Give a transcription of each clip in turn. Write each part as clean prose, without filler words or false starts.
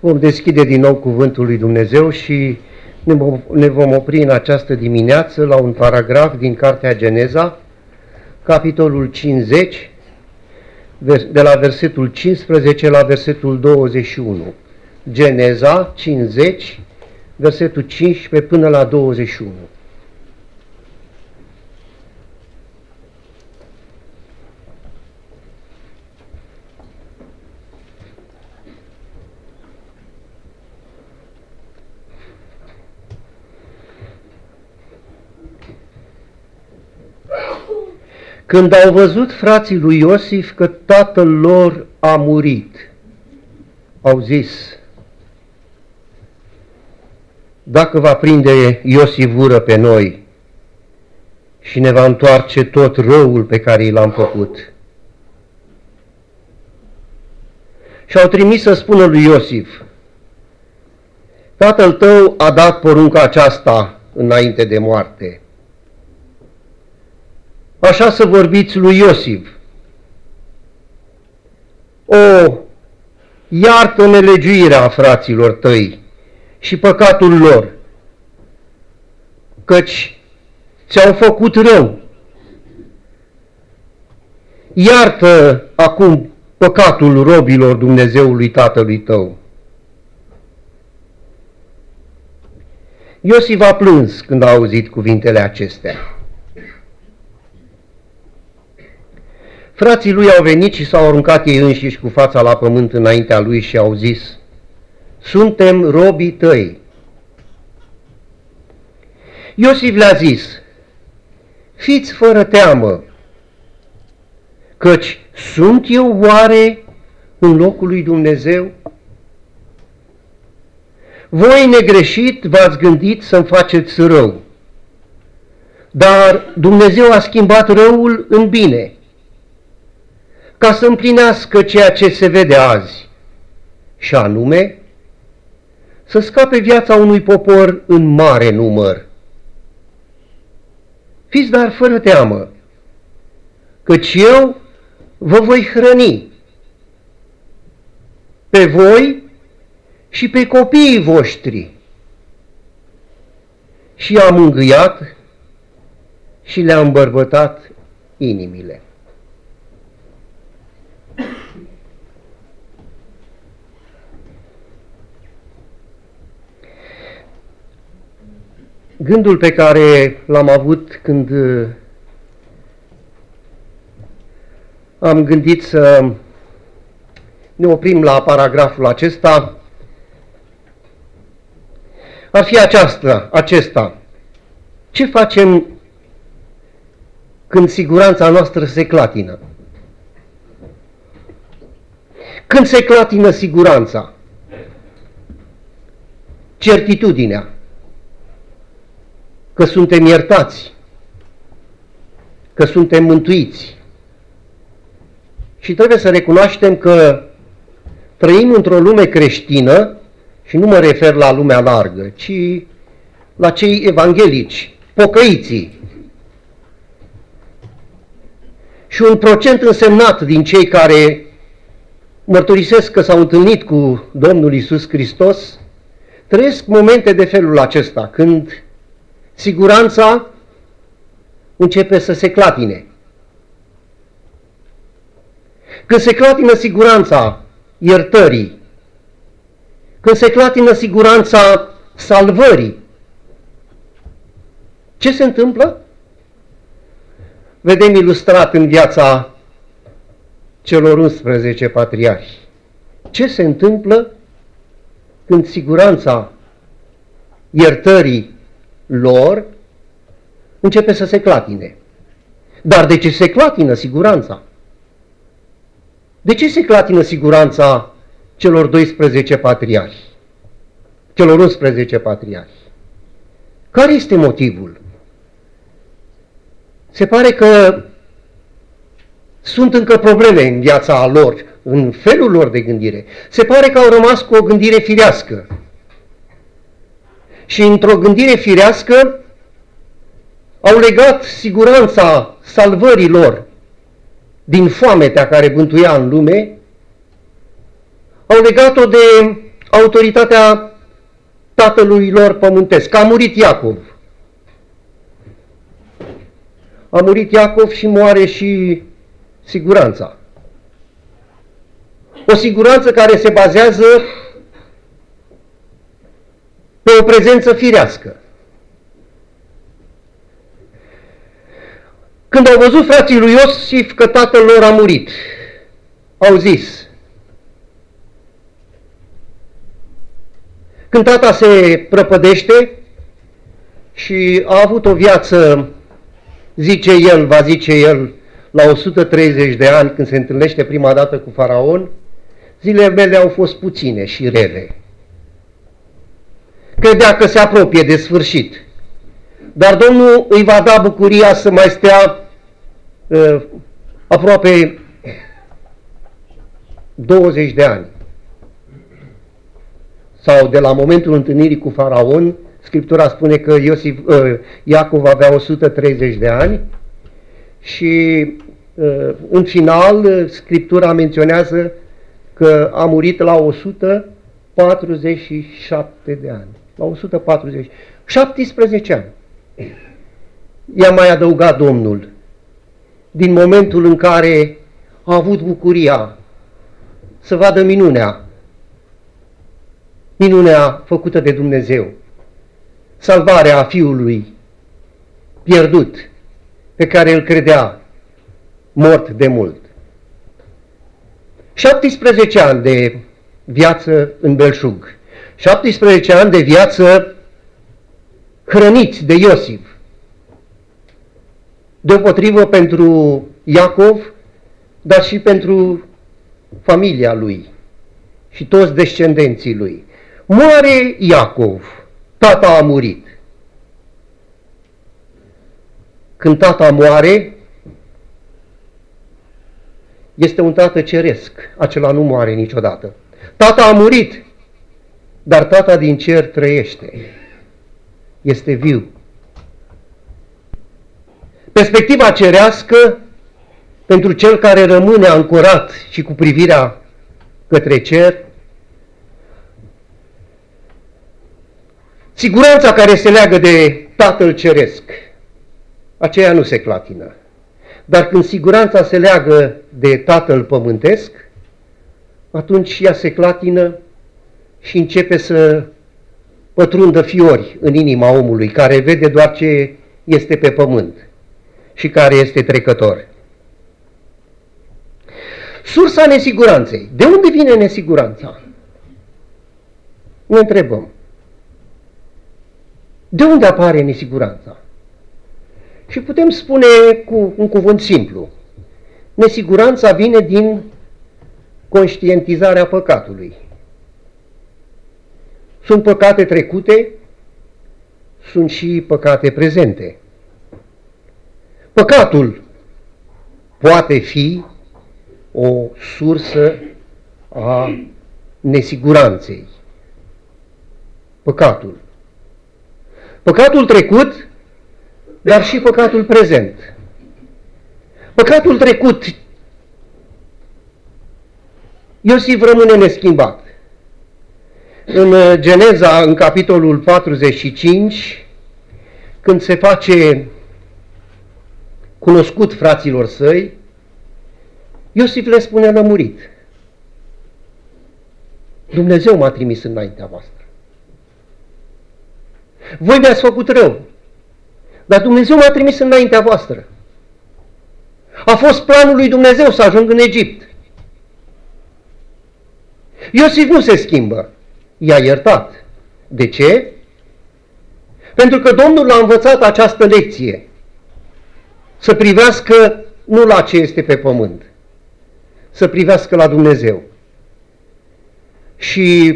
Vom deschide din nou Cuvântul lui Dumnezeu și ne vom opri în această dimineață la un paragraf din Cartea Geneza, capitolul 50, de la versetul 15 la versetul 21. Geneza 50, versetul 15 până la 21. Când au văzut frații lui Iosif că tatăl lor a murit, au zis: dacă va prinde Iosif ură pe noi și ne va întoarce tot răul pe care l-am făcut. Și au trimis să spună lui Iosif: tatăl tău a dat porunca aceasta înainte de moarte. Așa să vorbiți lui Iosif: o, iartă nelegiuirea fraților tăi și păcatul lor, căci ți-au făcut rău. Iartă acum păcatul robilor Dumnezeului tatălui tău. Iosif a plâns când a auzit cuvintele acestea. Frații lui au venit și s-au aruncat ei înșiși cu fața la pământ înaintea lui și au zis: suntem robii tăi. Iosif le-a zis: fiți fără teamă, căci sunt eu oare în locul lui Dumnezeu? Voi negreșit v-ați gândit să-mi faceți rău, dar Dumnezeu a schimbat răul în bine, ca să împlinească ceea ce se vede azi, și anume să scape viața unui popor în mare număr. Fiți dar fără teamă, căci eu vă voi hrăni pe voi și pe copiii voștri. Și i-a mângâiat și le-a îmbărbătat inimile. Gândul pe care l-am avut când am gândit să ne oprim la paragraful acesta ar fi acesta. Ce facem când siguranța noastră se clatină? Când se clatină siguranța, certitudinea că suntem iertați, că suntem mântuiți. Și trebuie să recunoaștem că trăim într-o lume creștină, și nu mă refer la lumea largă, ci la cei evanghelici, pocăiții. Și un procent însemnat din cei care mărturisesc că s-au întâlnit cu Domnul Iisus Hristos trăiesc momente de felul acesta, când siguranța începe să se clatine. Când se clatină siguranța iertării, când se clatină siguranța salvării, ce se întâmplă? Vedem ilustrat în viața celor 11 patriarhi. Ce se întâmplă când siguranța iertării lor începe să se clatine? Dar de ce se clatină siguranța? De ce se clatină siguranța celor 12 patriarhi? Celor 11 patriarhi? Care este motivul? Se pare că sunt încă probleme în viața lor, în felul lor de gândire. Se pare că au rămas cu o gândire firească. Și într-o gândire firească au legat siguranța salvării lor din foametea care bântuia în lume, au legat-o de autoritatea tatălui lor pământesc. A murit Iacov. A murit Iacov și moare și siguranța. O siguranță care se bazează pe o prezență firească. Când au văzut frații lui Iosif că tatăl lor a murit, au zis: când tata se prăpădește și a avut o viață, va zice el, la 130 de ani, când se întâlnește prima dată cu Faraon, zilele mele au fost puține și rele. Credea că se apropie de sfârșit. Dar Domnul îi va da bucuria să mai stea aproape 20 de ani. Sau de la momentul întâlnirii cu Faraon, Scriptura spune că Iacov avea 130 de ani și în final Scriptura menționează că a murit la 147 de ani. La 17 ani. I-a mai adăugat Domnul, din momentul în care a avut bucuria să vadă minunea făcută de Dumnezeu, salvarea fiului pierdut, pe care îl credea mort de mult. 17 ani de viață în belșug, 17 ani de viață hrăniți de Iosif. Deopotrivă pentru Iacov, dar și pentru familia lui și toți descendenții lui. Moare Iacov, tata a murit. Când tata moare, este un tată ceresc, acela nu moare niciodată. Tata a murit, dar tata din cer trăiește, este viu. Perspectiva cerească pentru cel care rămâne ancorat și cu privirea către cer, siguranța care se leagă de Tatăl Ceresc, aceea nu se clatină. Dar când siguranța se leagă de Tatăl Pământesc, atunci ea se clatină și începe să pătrundă fiori în inima omului, care vede doar ce este pe pământ și care este trecător. Sursa nesiguranței. De unde vine nesiguranța? Ne întrebăm. De unde apare nesiguranța? Și putem spune cu un cuvânt simplu. Nesiguranța vine din conștientizarea păcatului. Sunt păcate trecute, sunt și păcate prezente. Păcatul poate fi o sursă a nesiguranței. Păcatul. Păcatul trecut, dar și păcatul prezent. Păcatul trecut, Iosif rămâne neschimbat. În Geneza, în capitolul 45, când se face cunoscut fraților săi, Iosif le spune lămurit: Dumnezeu m-a trimis înaintea voastră. Voi mi-ați făcut rău, dar Dumnezeu m-a trimis înaintea voastră. A fost planul lui Dumnezeu să ajung în Egipt. Iosif nu se schimbă, i-a iertat. De ce? Pentru că Domnul l-a învățat această lecție, să privească nu la ce este pe pământ, să privească la Dumnezeu. Și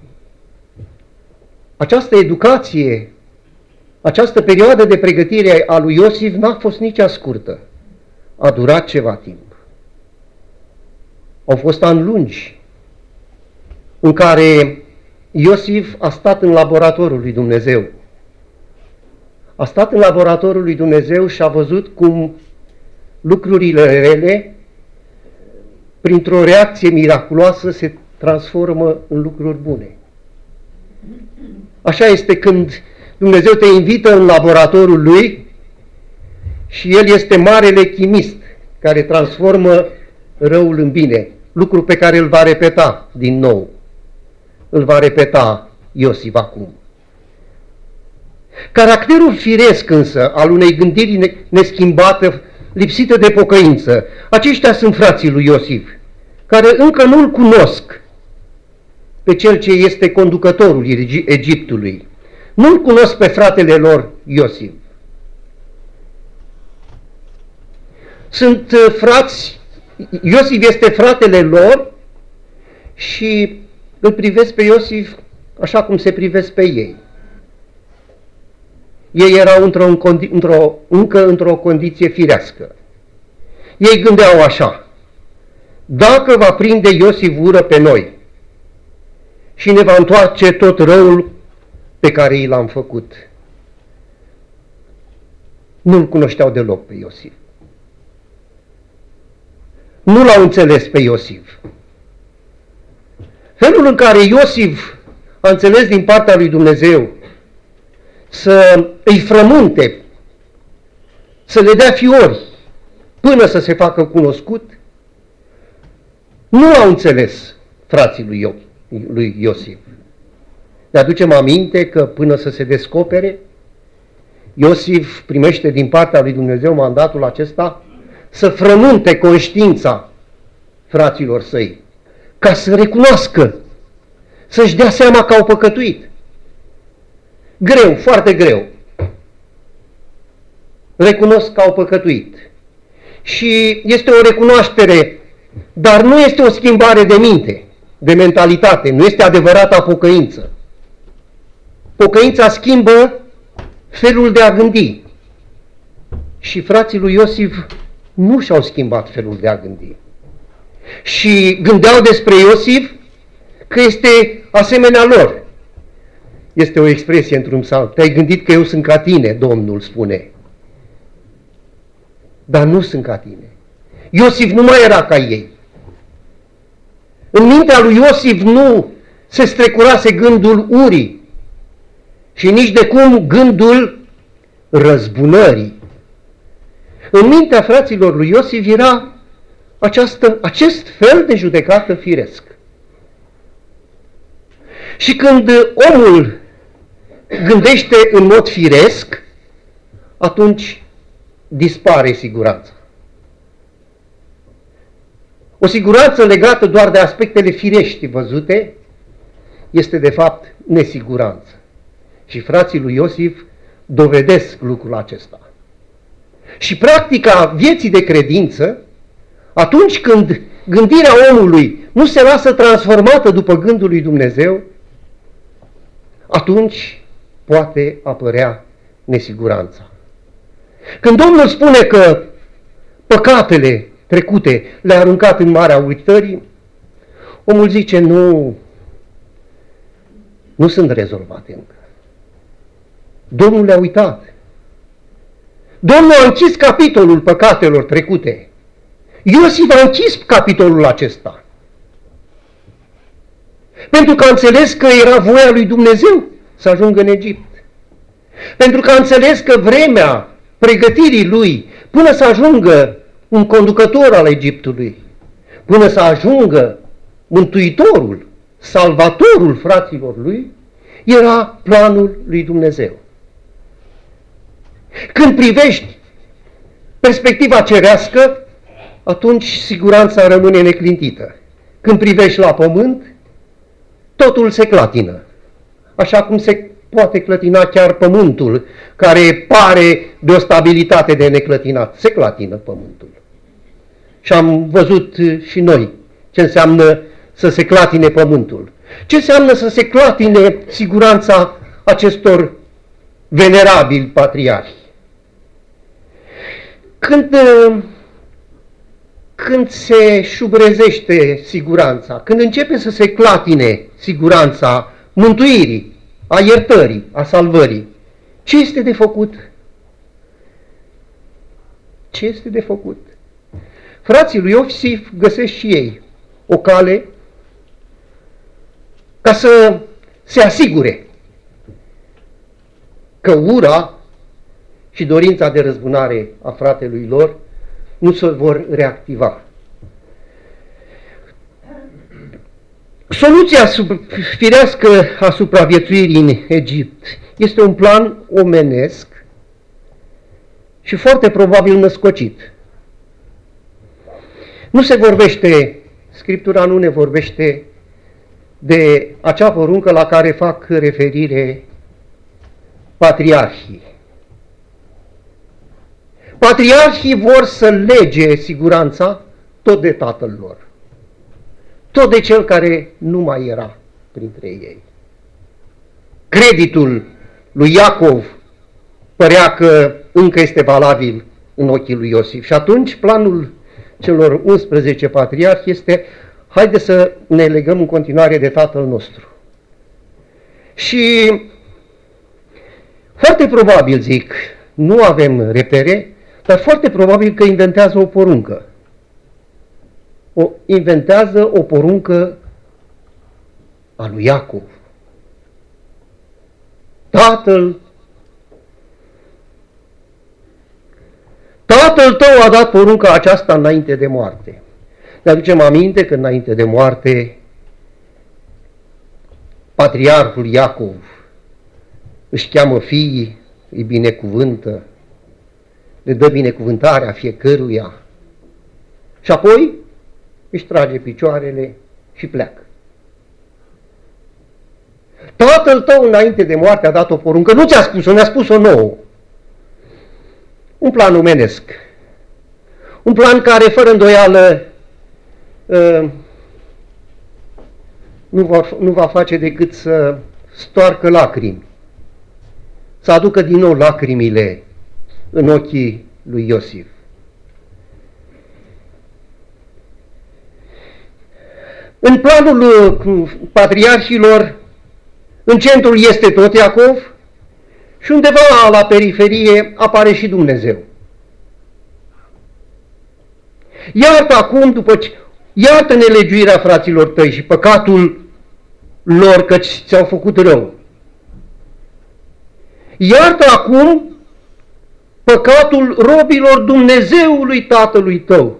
această educație, această perioadă de pregătire a lui Iosif n-a fost nici scurtă. A durat ceva timp. Au fost ani lungi în care Iosif a stat în laboratorul lui Dumnezeu. A stat în laboratorul lui Dumnezeu și a văzut cum lucrurile rele, printr-o reacție miraculoasă, se transformă în lucruri bune. Așa este când Dumnezeu te invită în laboratorul Lui și El este marele chimist care transformă răul în bine, lucru pe care îl va repeta din nou. Îl va repeta Iosif acum. Caracterul firesc însă al unei gândiri neschimbată, lipsită de pocăință, aceștia sunt frații lui Iosif, care încă nu-l cunosc pe cel ce este conducătorul Egiptului. Nu-l cunosc pe fratele lor Iosif. Sunt frați, Iosif este fratele lor și îl privesc pe Iosif așa cum se privesc pe ei. Ei erau încă într-o condiție firească. Ei gândeau așa: dacă va prinde Iosif ură pe noi și ne va întoarce tot răul pe care i l-am făcut. Nu-l cunoșteau deloc pe Iosif. Nu l-au înțeles pe Iosif. Felul în care Iosif a înțeles din partea lui Dumnezeu să îi frământe, să le dea fiori până să se facă cunoscut, nu l-au înțeles frații lui Iosif. Ne aducem aminte că până să se descopere, Iosif primește din partea lui Dumnezeu mandatul acesta să frământe conștiința fraților săi, ca să recunoască, să-și dea seama că au păcătuit. Greu, foarte greu. Recunosc că au păcătuit. Și este o recunoaștere, dar nu este o schimbare de minte, de mentalitate, nu este adevărata pocăință. Pocăința schimbă felul de a gândi. Și frații lui Iosif nu și-au schimbat felul de a gândi. Și gândeau despre Iosif că este asemenea lor. Este o expresie într-un psalm: te-ai gândit că eu sunt ca tine, Domnul spune. Dar nu sunt ca tine. Iosif nu mai era ca ei. În mintea lui Iosif nu se strecurase gândul urii și nici de cum gândul răzbunării. În mintea fraților lui Iosif era acest fel de judecată firesc. Și când omul gândește în mod firesc, atunci dispare siguranța. O siguranță legată doar de aspectele firești văzute este de fapt nesiguranță. Și frații lui Iosif dovedesc lucrul acesta. Și practica vieții de credință, atunci când gândirea omului nu se lasă transformată după gândul lui Dumnezeu, atunci poate apărea nesiguranța. Când Domnul spune că păcatele trecute le-a aruncat în marea uitării, omul zice: nu sunt rezolvate încă. Domnul le-a uitat. Domnul a închis capitolul păcatelor trecute. Iosif a închis capitolul acesta. Pentru că a înțeles că era voia lui Dumnezeu să ajungă în Egipt. Pentru că a înțeles că vremea pregătirii lui până să ajungă un conducător al Egiptului, până să ajungă mântuitorul, salvatorul fraților lui, era planul lui Dumnezeu. Când privești perspectiva cerească, atunci siguranța rămâne neclintită. Când privești la pământ, totul se clatină, așa cum se poate clătina chiar pământul, care pare de o stabilitate de neclătinat. Se clatină pământul. Și am văzut și noi ce înseamnă să se clatine pământul. Ce înseamnă să se clatine siguranța acestor venerabili patriarhi. Când se șubrezește siguranța, când începe să se clatine siguranța mântuirii, a iertării, a salvării, ce este de făcut? Ce este de făcut? Frații lui Iosif găsesc și ei o cale ca să se asigure că ura și dorința de răzbunare a fratelui lor nu se vor reactiva. Soluția firească a supraviețuirii în Egipt este un plan omenesc și foarte probabil născocit. Nu se vorbește, Scriptura nu ne vorbește de acea poruncă la care fac referire patriarhii. Patriarhii vor să lege siguranța tot de tatăl lor, tot de cel care nu mai era printre ei. Creditul lui Iacov părea că încă este valabil în ochii lui Iosif și atunci planul celor 11 patriarhi este: haide să ne legăm în continuare de tatăl nostru. Și foarte probabil, zic, nu avem repere, dar foarte probabil că inventează o poruncă. Inventează o poruncă a lui Iacov. Tatăl tău a dat porunca aceasta înainte de moarte. Ne aducem aminte că înainte de moarte patriarhul Iacov își cheamă fiii, îi binecuvântă, le dă binecuvântarea fiecăruia și apoi își trage picioarele și pleacă. Tatăl tău înainte de moarte a dat o poruncă, nu ți-a spus-o, ne-a spus-o nouă. Un plan omenesc. Un plan care, fără îndoială, nu va face decât să stoarcă lacrimi, să aducă din nou lacrimile în ochii lui Iosif. În planul patriarhilor, în centrul este tot Iacov și undeva la periferie apare și Dumnezeu. Iartă acum, iartă nelegiuirea fraților tăi și păcatul lor, căci ți-au făcut rău. Iartă acum păcatul robilor Dumnezeului tatălui tău.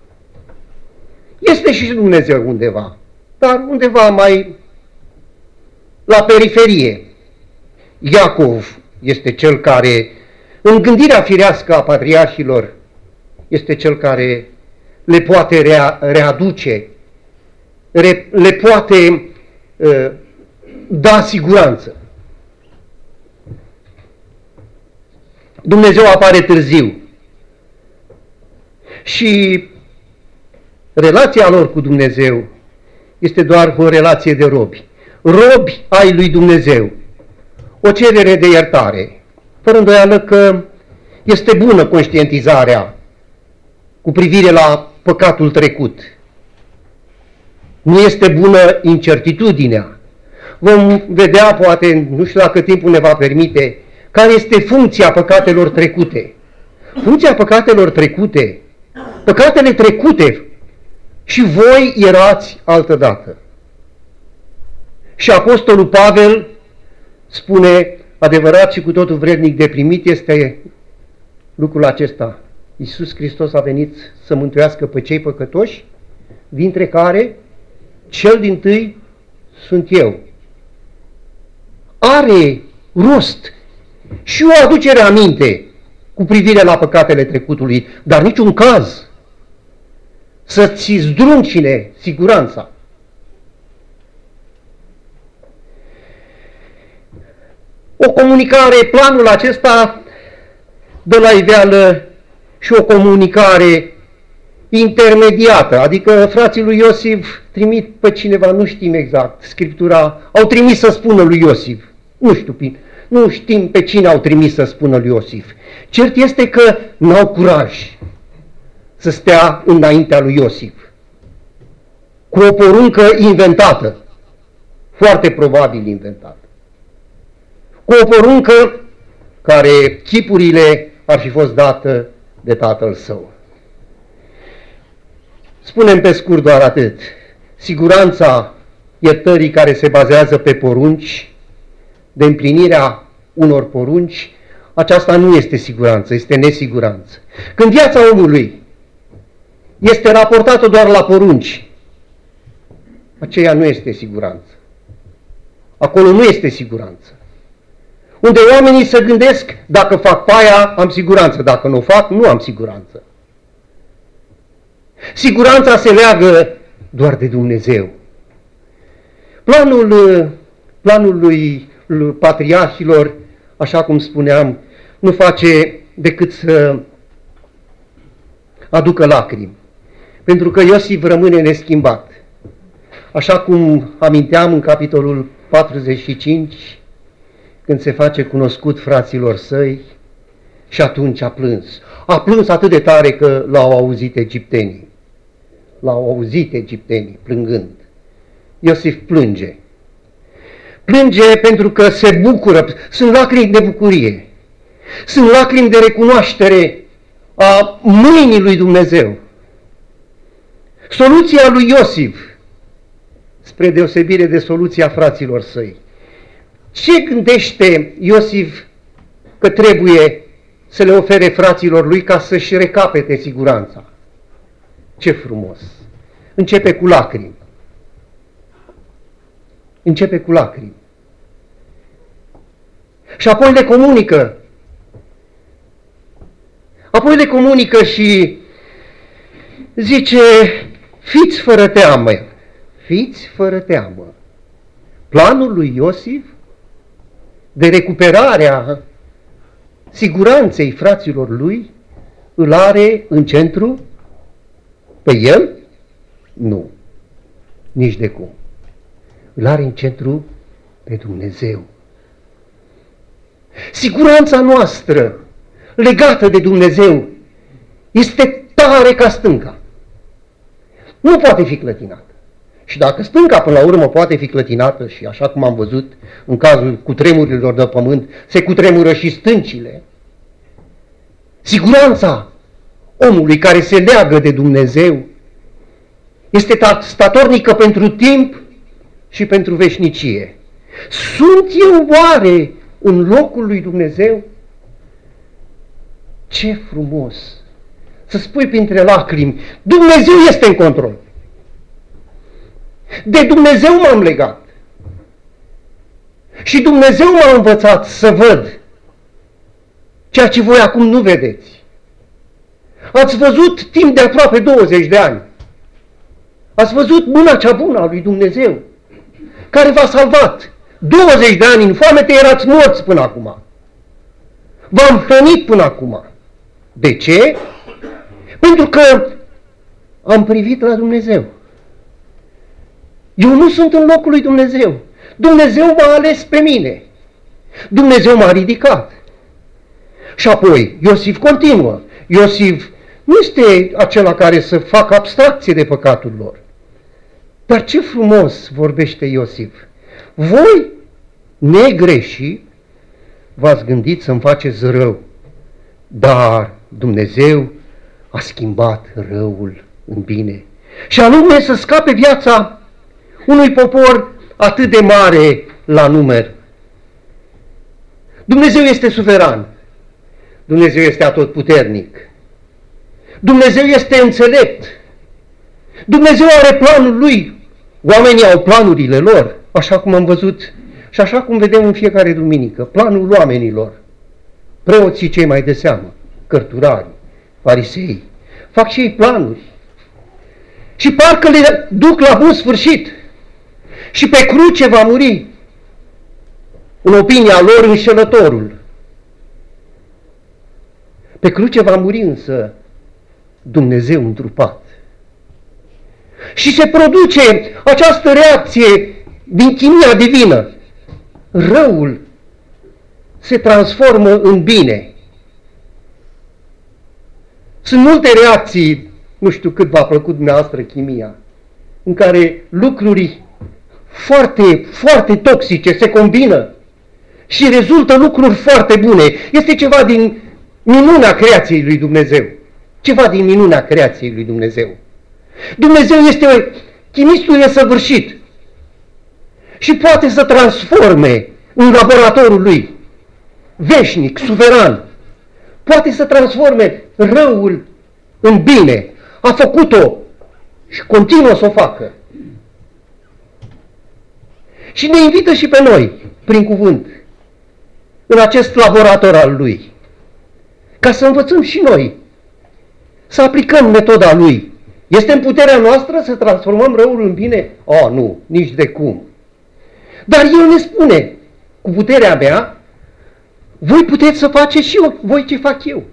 Este și Dumnezeu undeva, dar undeva mai la periferie. Iacov este cel care, în gândirea firească a patriarhilor, este cel care le poate readuce, le poate da siguranță. Dumnezeu apare târziu și relația lor cu Dumnezeu este doar o relație de robi. Robi ai lui Dumnezeu. O cerere de iertare. Fără îndoială că este bună conștientizarea cu privire la păcatul trecut. Nu este bună incertitudinea. Vom vedea, poate, nu știu dacă timpul ne va permite, care este funcția păcatelor trecute. Funcția păcatelor trecute, păcatele trecute, și voi erați altădată. Și Apostolul Pavel spune, adevărat și cu totul vrednic de primit este lucrul acesta. Iisus Hristos a venit să mântuiască pe cei păcătoși, dintre care cel dintâi sunt eu. Are rost și o aducere aminte cu privire la păcatele trecutului, dar niciun caz să-ți zdruncine siguranța. O comunicare, planul acesta dă la iveală și o comunicare intermediată, adică frații lui Iosif trimit pe cineva, nu știm exact, Scriptura, au trimis să spună lui Iosif, nu știm pe cine au trimis să spună lui Iosif. Cert este că n-au curaj să stea înaintea lui Iosif, cu o poruncă inventată, foarte probabil inventată, cu o poruncă care chipurile ar fi fost dată de tatăl său. Spunem pe scurt doar atât. Siguranța iertării care se bazează pe porunci, de împlinirea unor porunci, aceasta nu este siguranță, este nesiguranță. Când viața omului este raportată doar la porunci, aceea nu este siguranță. Acolo nu este siguranță. Unde oamenii se gândesc, dacă fac paia, am siguranță, dacă nu o fac, nu am siguranță. Siguranța se leagă doar de Dumnezeu. Planul lui patriarhilor, așa cum spuneam, nu face decât să aducă lacrimi. Pentru că Iosif rămâne neschimbat. Așa cum aminteam în capitolul 45, când se face cunoscut fraților săi, și atunci a plâns. A plâns atât de tare că l-au auzit egiptenii. L-au auzit egiptenii plângând. Iosif plânge. Plânge pentru că se bucură. Sunt lacrimi de bucurie. Sunt lacrimi de recunoaștere a mâinii lui Dumnezeu. Soluția lui Iosif, spre deosebire de soluția fraților săi. Ce gândește Iosif că trebuie să le ofere fraților lui ca să-și recapete siguranța? Ce frumos! Începe cu lacrimi. Începe cu lacrimi. Și apoi le comunică. Apoi le comunică și zice, fiți fără teamă. Fiți fără teamă. Planul lui Iosif de recuperarea siguranței fraților lui îl are în centru pe el? Nu. Nici de cum. Îl are în centru pe Dumnezeu. Siguranța noastră legată de Dumnezeu este tare ca stânca. Nu poate fi clătinată. Și dacă stânca până la urmă poate fi clătinată, și așa cum am văzut în cazul cutremurilor de pământ, se cutremură și stâncile, siguranța omului care se leagă de Dumnezeu este statornică pentru timp și pentru veșnicie. Sunt eu oare în locul lui Dumnezeu? Ce frumos să spui printre lacrimi, Dumnezeu este în control. De Dumnezeu m-am legat. Și Dumnezeu m-a învățat să văd ceea ce voi acum nu vedeți. Ați văzut timp de aproape 20 de ani. Ați văzut mâna cea bună a lui Dumnezeu, care v-a salvat. 20 de ani în foamete erați morți până acum. V-am hrănit până acum. De ce? Pentru că am privit la Dumnezeu. Eu nu sunt în locul lui Dumnezeu. Dumnezeu m-a ales pe mine. Dumnezeu m-a ridicat. Și apoi Iosif continuă. Iosif nu este acela care să facă abstracție de păcatul lor. Dar ce frumos vorbește Iosif. Voi, negreși, v-ați gândit să-mi faceți rău, dar Dumnezeu a schimbat răul în bine. Și anume să scape viața unui popor atât de mare la număr. Dumnezeu este suveran. Dumnezeu este atotputernic. Dumnezeu este înțelept. Dumnezeu are planul lui. Oamenii au planurile lor, așa cum am văzut și așa cum vedem în fiecare duminică. Planul oamenilor. Preoții cei mai de seamă, cărturarii, farisei, fac și ei planuri. Și parcă le duc la bun sfârșit. Și pe cruce va muri, în opinia lor, înșelătorul. Pe cruce va muri însă Dumnezeu întrupat. Și se produce această reacție din chimia divină. Răul se transformă în bine. Sunt multe reacții, nu știu cât v-a plăcut dumneavoastră chimia, în care lucruri foarte, foarte toxice se combină și rezultă lucruri foarte bune. Este ceva din minunea creației lui Dumnezeu. Ceva din minunea creației lui Dumnezeu. Dumnezeu este chimistul nesăvârșit. și poate să transforme în laboratorul lui, veșnic, suveran, poate să transforme răul în bine. A făcut-o și continuă să o facă. Și ne invită și pe noi, prin cuvânt, în acest laborator al lui, ca să învățăm și noi, să aplicăm metoda lui. Este în puterea noastră să transformăm răul în bine? Nu, nici de cum. Dar el ne spune, cu puterea mea, voi puteți să faceți și eu, voi ce fac eu.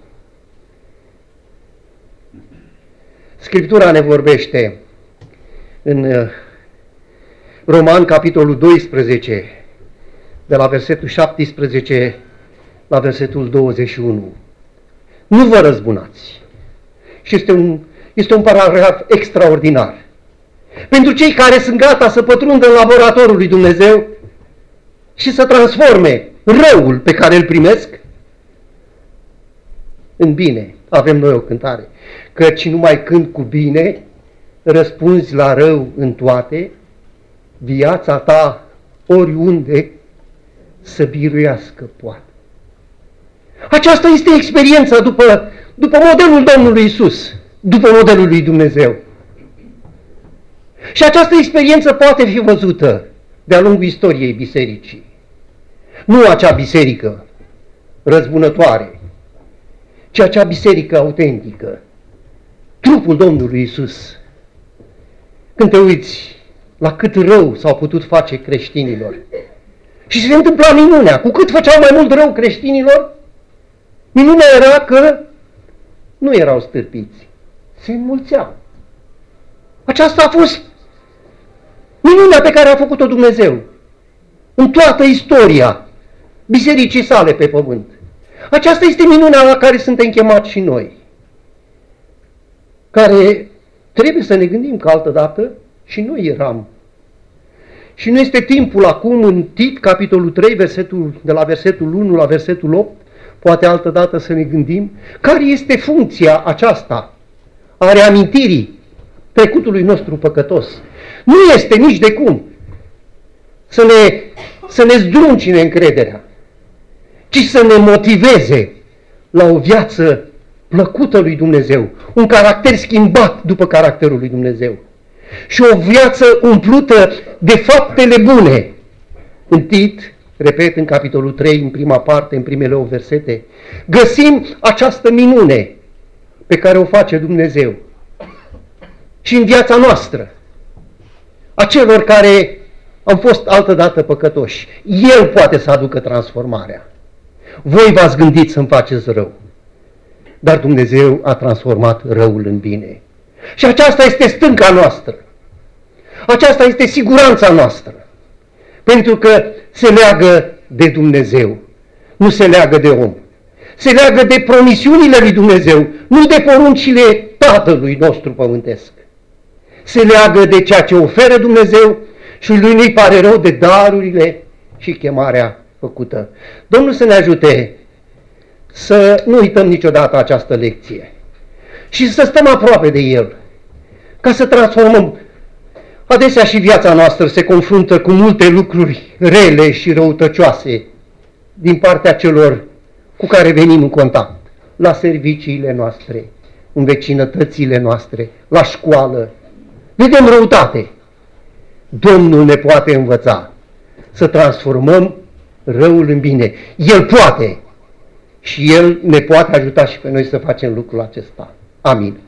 Scriptura ne vorbește în Roman, capitolul 12, de la versetul 17 la versetul 21. Nu vă răzbunați. Și este un paragraf extraordinar. Pentru cei care sunt gata să pătrundă în laboratorul lui Dumnezeu și să transforme răul pe care îl primesc în bine. Avem noi o cântare. Căci numai când cu bine răspunzi la rău în toate, viața ta oriunde să biruiască poate. Aceasta este experiența după modelul Domnului Iisus, după modelul lui Dumnezeu. Și această experiență poate fi văzută de-a lungul istoriei bisericii. Nu acea biserică răzbunătoare, ci acea biserică autentică, trupul Domnului Iisus. Când te uiți la cât rău s-au putut face creștinilor și se întâmpla minunea, cu cât făceau mai mult rău creștinilor, minunea era că nu erau stârpiți, se înmulțeau. Aceasta a fost minunea pe care a făcut-o Dumnezeu în toată istoria bisericii sale pe pământ. Aceasta este minunea la care suntem chemați și noi, care trebuie să ne gândim că altădată și noi eram. Și nu este timpul acum în Tit, capitolul 3, de la versetul 1 la versetul 8, poate altădată să ne gândim care este funcția aceasta a reamintirii trecutului nostru păcătos. Nu este nici de cum să ne zdruncine încrederea, ci să ne motiveze la o viață plăcută lui Dumnezeu, un caracter schimbat după caracterul lui Dumnezeu și o viață umplută de faptele bune. În Tit, repet, în capitolul 3, în prima parte, în primele 8 versete, găsim această minune pe care o face Dumnezeu și în viața noastră, a celor care am fost altădată păcătoși. El poate să aducă transformarea. Voi v-ați gândit să-mi faceți rău, dar Dumnezeu a transformat răul în bine. Și aceasta este stânca noastră. Aceasta este siguranța noastră. Pentru că se leagă de Dumnezeu, nu se leagă de om. Se leagă de promisiunile lui Dumnezeu, nu de poruncile Tatălui nostru pământesc. Se leagă de ceea ce oferă Dumnezeu și lui nu-i pare rău de darurile și chemarea făcută. Domnul să ne ajute să nu uităm niciodată această lecție și să stăm aproape de El, ca să transformăm. Adesea și viața noastră se confruntă cu multe lucruri rele și răutăcioase din partea celor cu care venim în contact, la serviciile noastre, în vecinătățile noastre, la școală. Vedem răutate. Domnul ne poate învăța să transformăm răul în bine. El poate și El ne poate ajuta și pe noi să facem lucrul acesta. Amin.